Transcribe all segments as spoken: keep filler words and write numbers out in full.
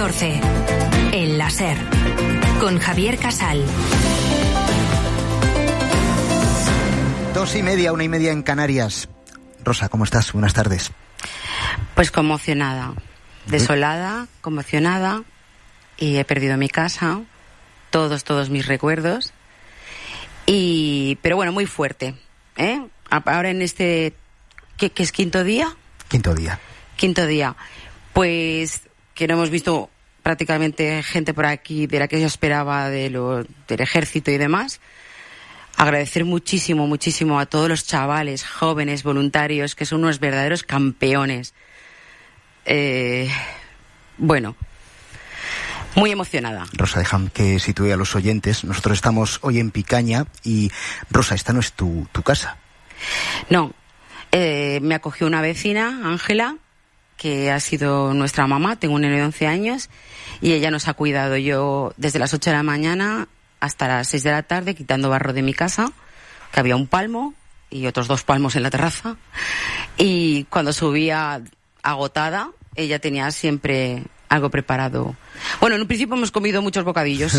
catorce. El láser. Con Javier Casal. Dos y media, una y media en Canarias. Rosa, ¿cómo estás? Buenas tardes. Pues conmocionada, desolada, conmocionada, y he perdido mi casa, todos, todos mis recuerdos, y pero bueno, muy fuerte, ¿eh? Ahora en este, ¿qué, qué es quinto día? Quinto día. Quinto día, pues que no hemos visto prácticamente gente por aquí de la que yo esperaba, de lo, del ejército y demás. Agradecer muchísimo, muchísimo a todos los chavales, jóvenes, voluntarios, que son unos verdaderos campeones. Eh, bueno, muy emocionada. Rosa, déjame que sitúe a los oyentes. Nosotros estamos hoy en Picaña y, Rosa, esta no es tu, tu casa. No, eh, me acogió una vecina, Ángela, que ha sido nuestra mamá. Tengo un nene de once años y ella nos ha cuidado. Yo desde las ocho de la mañana hasta las seis de la tarde, quitando barro de mi casa, que había un palmo y otros dos palmos en la terraza. Y cuando subía agotada, ella tenía siempre algo preparado. Bueno, en un principio hemos comido muchos bocadillos.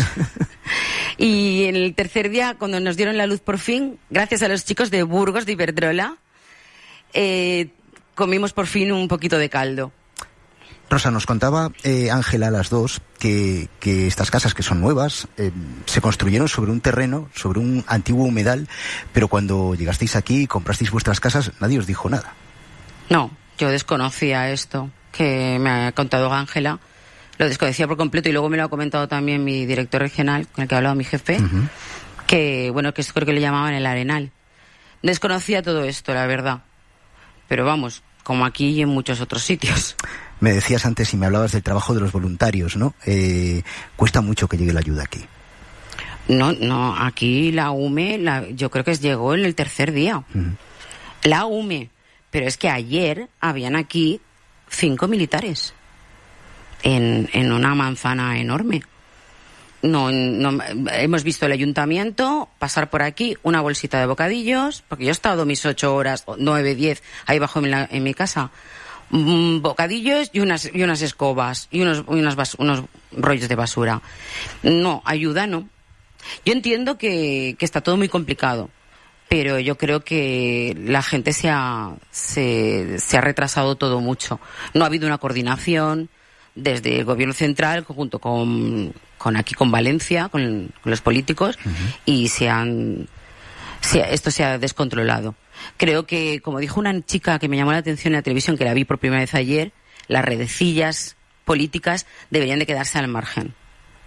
Y en el tercer día, cuando nos dieron la luz por fin, gracias a los chicos de Burgos, de Iberdrola, eh, comimos por fin un poquito de caldo. Rosa, nos contaba eh, Ángela, las dos, que, que estas casas, que son nuevas, eh, se construyeron sobre un terreno, sobre un antiguo humedal, pero cuando llegasteis aquí y comprasteis vuestras casas, nadie os dijo nada. No, yo desconocía esto que me ha contado Ángela, lo desconocía por completo, y luego me lo ha comentado también mi director regional, con el que ha hablado mi jefe, uh-huh. que, bueno, que creo que le llamaban el Arenal. Desconocía todo esto, la verdad, pero vamos, como aquí y en muchos otros sitios. Me decías antes y me hablabas del trabajo de los voluntarios, ¿no? Eh, cuesta mucho que llegue la ayuda aquí. No, no, aquí la U M E, la, yo creo que llegó en el tercer día. Uh-huh. La U M E, pero es que ayer habían aquí cinco militares en, en una manzana enorme. No, no, hemos visto el ayuntamiento pasar por aquí una bolsita de bocadillos, porque yo he estado mis ocho horas, nueve, diez, ahí bajo en, la, en mi casa. Mm, bocadillos y unas y unas escobas y unos y unas bas, unos rollos de basura. No, ayuda no. Yo entiendo que, que está todo muy complicado, pero yo creo que la gente se ha se, se ha retrasado todo mucho. No ha habido una coordinación desde el gobierno central junto con con aquí con Valencia, con, con los políticos, uh-huh. y se han se, esto se ha descontrolado. Creo que, como dijo una chica que me llamó la atención en la televisión, que la vi por primera vez ayer, las redecillas políticas deberían de quedarse al margen.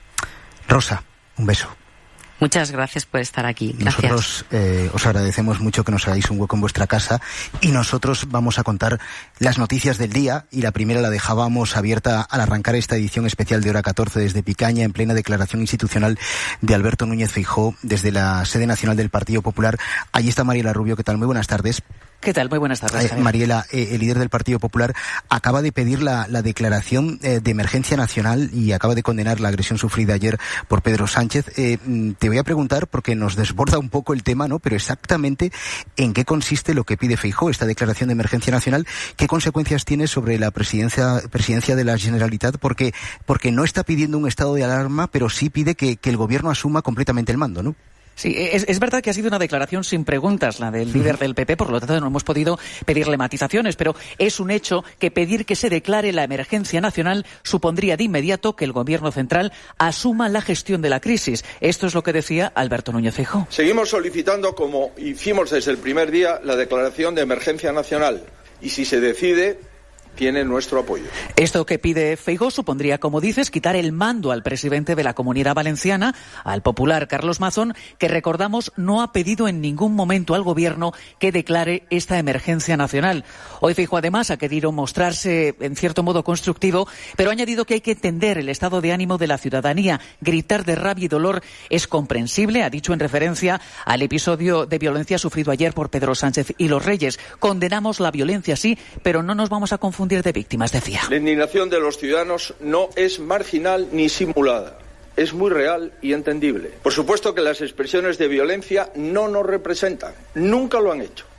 Rosa, un beso. Muchas gracias por estar aquí. Gracias. Nosotros eh, os agradecemos mucho que nos hagáis un hueco en vuestra casa y nosotros vamos a contar las noticias del día, y la primera la dejábamos abierta al arrancar esta edición especial de Hora catorce desde Picaña, en plena declaración institucional de Alberto Núñez Feijóo desde la sede nacional del Partido Popular. Allí está Mariela Rubio. ¿Qué tal? Muy buenas tardes. ¿Qué tal? Muy buenas tardes. Eh, Mariela, eh, el líder del Partido Popular acaba de pedir la, la declaración eh, de emergencia nacional y acaba de condenar la agresión sufrida ayer por Pedro Sánchez. Eh, te voy a preguntar, porque nos desborda un poco el tema, ¿no? Pero exactamente en qué consiste lo que pide Feijóo, esta declaración de emergencia nacional, qué consecuencias tiene sobre la presidencia, presidencia de la Generalitat, porque, porque no está pidiendo un estado de alarma, pero sí pide que, que el gobierno asuma completamente el mando, ¿no? Sí, es, es verdad que ha sido una declaración sin preguntas la del líder del P P, por lo tanto no hemos podido pedirle matizaciones, pero es un hecho que pedir que se declare la emergencia nacional supondría de inmediato que el Gobierno central asuma la gestión de la crisis. Esto es lo que decía Alberto Núñez Feijóo. Seguimos solicitando, como hicimos desde el primer día, la declaración de emergencia nacional, y si se decide, tiene nuestro apoyo. Esto que pide Feijóo supondría, como dices, quitar el mando al presidente de la Comunidad Valenciana, al popular Carlos Mazón, que, recordamos, no ha pedido en ningún momento al Gobierno que declare esta emergencia nacional. Hoy Feijóo, además, ha querido mostrarse, en cierto modo, constructivo, pero ha añadido que hay que entender el estado de ánimo de la ciudadanía. Gritar de rabia y dolor es comprensible, ha dicho en referencia al episodio de violencia sufrido ayer por Pedro Sánchez y los Reyes. Condenamos la violencia, sí, pero no nos vamos a confundir de víctimas, decía. La indignación de los ciudadanos no es marginal ni simulada. Es muy real y entendible. Por supuesto que las expresiones de violencia no nos representan. Nunca lo han hecho.